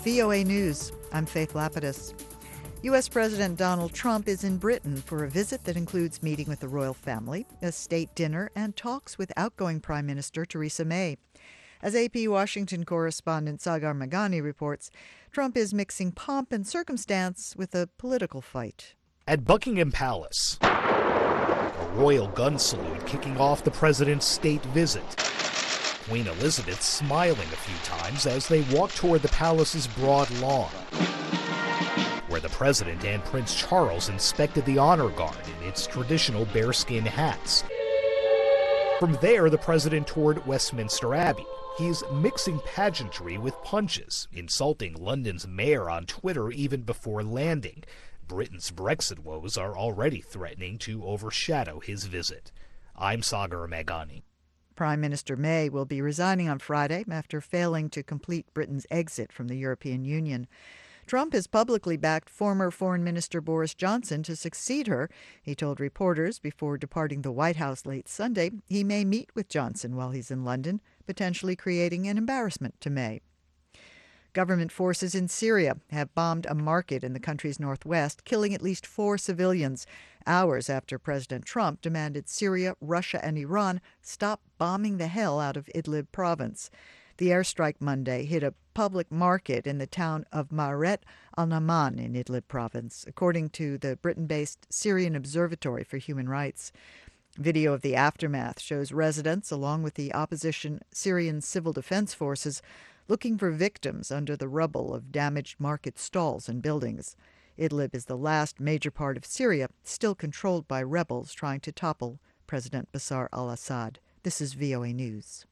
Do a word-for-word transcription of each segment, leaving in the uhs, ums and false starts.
V O A News. I'm Faith Lapidus. U S. President Donald Trump is in Britain for a visit that includes meeting with the royal family, a state dinner, and talks with outgoing Prime Minister Theresa May. As A P Washington correspondent Sagar Meghani reports, Trump is mixing pomp and circumstance with a political fight. At Buckingham Palace, a royal gun salute kicking off the president's state visit. Queen Elizabeth smiling a few times as they walk toward the palace's broad lawn, where the president and Prince Charles inspected the honor guard in its traditional bearskin hats. From there, the president toured Westminster Abbey. He's mixing pageantry with punches, insulting London's mayor on Twitter even before landing. Britain's Brexit woes are already threatening to overshadow his visit. I'm Sagar Meghani. Prime Minister May will be resigning on Friday after failing to complete Britain's exit from the European Union. Trump has publicly backed former Foreign Minister Boris Johnson to succeed her. He told reporters before departing the White House late Sunday he may meet with Johnson while he's in London, potentially creating an embarrassment to May. Government forces in Syria have bombed a market in the country's northwest, killing at least four civilians, hours after President Trump demanded Syria, Russia, and Iran stop bombing the hell out of Idlib province. The airstrike Monday hit a public market in the town of Ma'aret al-Naman in Idlib province, according to the Britain-based Syrian Observatory for Human Rights. Video of the aftermath shows residents, along with the opposition Syrian Civil Defense Forces, looking for victims under the rubble of damaged market stalls and buildings. Idlib is the last major part of Syria still controlled by rebels trying to topple President Bashar al-Assad. This is V O A News.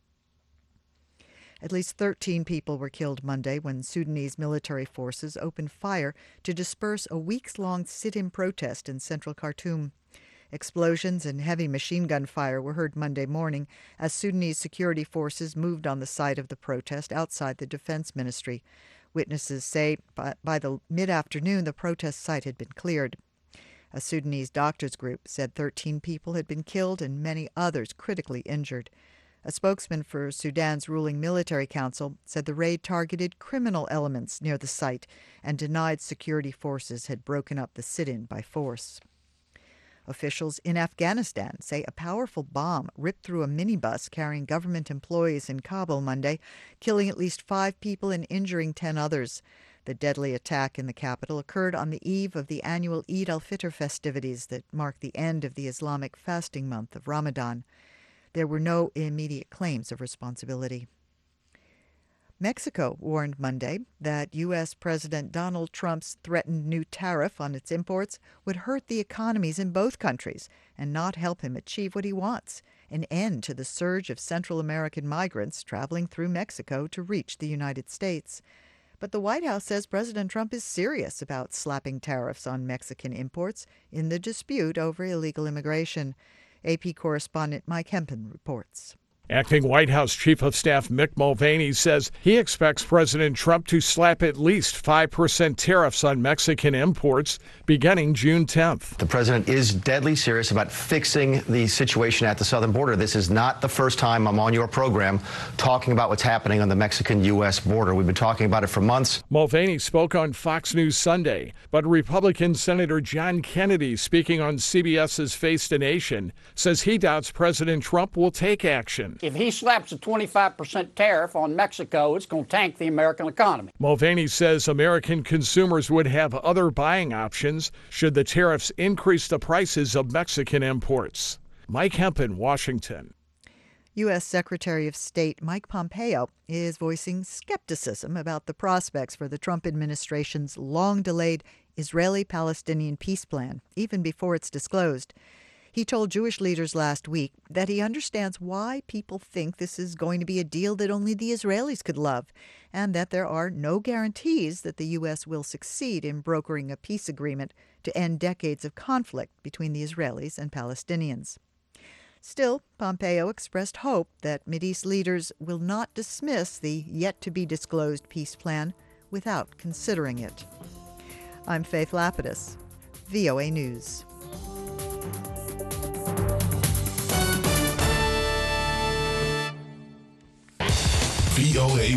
At least thirteen people were killed Monday when Sudanese military forces opened fire to disperse a weeks-long sit-in protest in central Khartoum. Explosions and heavy machine gun fire were heard Monday morning as Sudanese security forces moved on the site of the protest outside the defense ministry. Witnesses say by, by the mid-afternoon the protest site had been cleared. A Sudanese doctors group said thirteen people had been killed and many others critically injured. A spokesman for Sudan's ruling military council said the raid targeted criminal elements near the site and denied security forces had broken up the sit-in by force. Officials in Afghanistan say a powerful bomb ripped through a minibus carrying government employees in Kabul Monday, killing at least five people and injuring ten others. The deadly attack in the capital occurred on the eve of the annual Eid al-Fitr festivities that mark the end of the Islamic fasting month of Ramadan. There were no immediate claims of responsibility. Mexico warned Monday that U S. President Donald Trump's threatened new tariff on its imports would hurt the economies in both countries and not help him achieve what he wants, an end to the surge of Central American migrants traveling through Mexico to reach the United States. But the White House says President Trump is serious about slapping tariffs on Mexican imports in the dispute over illegal immigration. A P correspondent Mike Hempen reports. Acting White House Chief of Staff Mick Mulvaney says he expects President Trump to slap at least five percent tariffs on Mexican imports beginning June tenth. The president is deadly serious about fixing the situation at the southern border. This is not the first time I'm on your program talking about what's happening on the Mexican-U S border. We've been talking about it for months. Mulvaney spoke on Fox News Sunday, but Republican Senator John Kennedy, speaking on CBS's Face the Nation, says he doubts President Trump will take action. If he slaps a twenty-five percent tariff on Mexico, it's going to tank the American economy. Mulvaney says American consumers would have other buying options should the tariffs increase the prices of Mexican imports. Mike Hempen, Washington. U S. Secretary of State Mike Pompeo is voicing skepticism about the prospects for the Trump administration's long-delayed Israeli-Palestinian peace plan, even before it's disclosed. He told Jewish leaders last week that he understands why people think this is going to be a deal that only the Israelis could love, and that there are no guarantees that the U S will succeed in brokering a peace agreement to end decades of conflict between the Israelis and Palestinians. Still, Pompeo expressed hope that Mideast leaders will not dismiss the yet-to-be-disclosed peace plan without considering it. I'm Faith Lapidus, V O A News. V O A